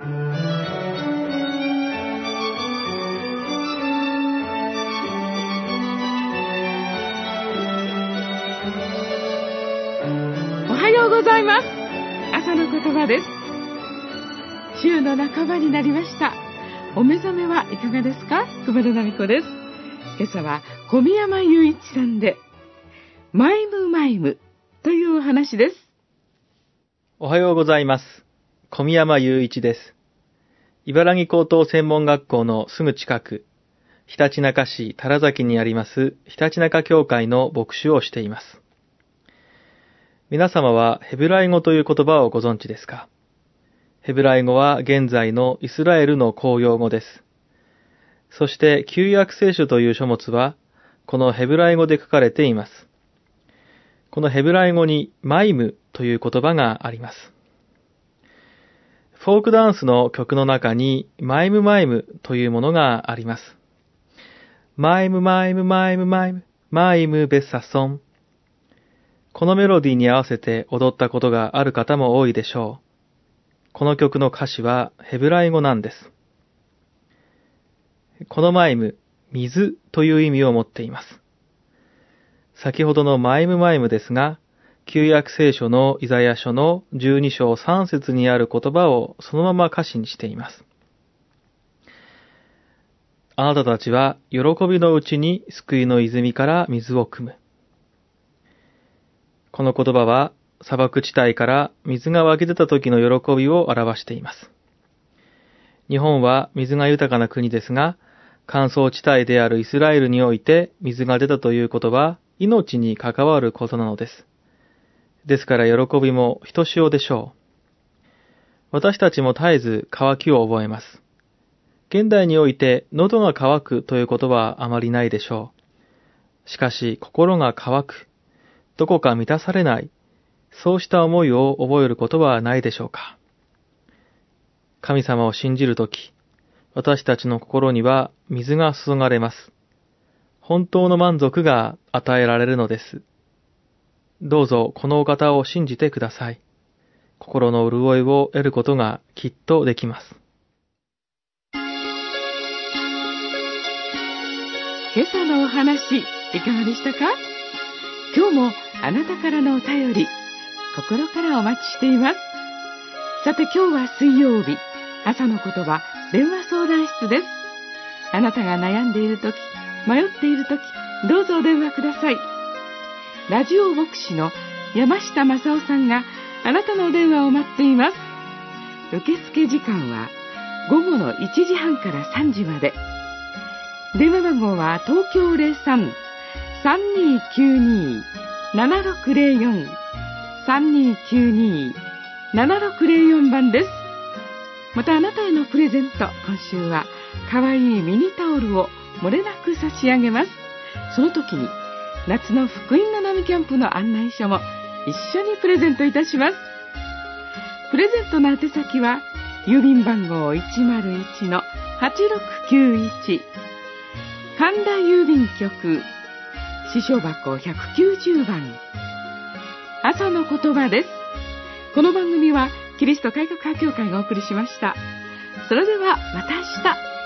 おはようございます。朝の言葉です。週の半ばになりました。お目覚めはいかがですか？久保田奈美子です。今朝は小宮山雄一さんでマイムマイムというお話です。 おはようございます。小宮山雄一です。茨城高等専門学校のすぐ近く、ひたちなか市多良崎にありますひたちなか教会の牧師をしています。皆様はヘブライ語という言葉をご存知ですか？ヘブライ語は現在のイスラエルの公用語です。そして旧約聖書という書物はこのヘブライ語で書かれています。このヘブライ語にマイムという言葉があります。フォークダンスの曲の中にマイムマイムというものがあります。マイムマイムマイムマイムマイムベッサソン。このメロディーに合わせて踊ったことがある方も多いでしょう。この曲の歌詞はヘブライ語なんです。このマイム、水という意味を持っています。先ほどのマイムマイムですが、旧約聖書のイザヤ書の12章3節にある言葉をそのまま歌詞にしています。あなたたちは喜びのうちに救いの泉から水を汲む。この言葉は砂漠地帯から水が湧き出た時の喜びを表しています。日本は水が豊かな国ですが、乾燥地帯であるイスラエルにおいて水が出たということは命に関わることなのです。ですから喜びもひとしおでしょう。私たちも絶えず渇きを覚えます。現代において喉が渇くということはあまりないでしょう。しかし心が渇く、どこか満たされない、そうした思いを覚えることはないでしょうか。神様を信じるとき、私たちの心には水が注がれます。本当の満足が与えられるのです。どうぞこのお方を信じてください。心の潤いを得ることがきっとできます。 今朝のお話いかがでしたか？今日もあなたからのお便り、心からお待ちしています。さて今日は水曜日、朝の言葉電話相談室です。あなたが悩んでいるとき、迷っているとき、どうぞお電話ください。ラジオ牧師の山下正夫さんがあなたのお電話を待っています。受付時間は午後の1時半から3時まで。電話番号は東京 03-3292-7604 3292-7604 番です。またあなたへのプレゼント、今週はかわいいミニタオルを漏れなく差し上げます。その時に夏の福音の波キャンプの案内書も一緒にプレゼントいたします。プレゼントの宛先は郵便番号 101-8691 神田郵便局支所箱190番。朝の言葉です。この番組はキリスト改革派教会がお送りしました。それではまた明日。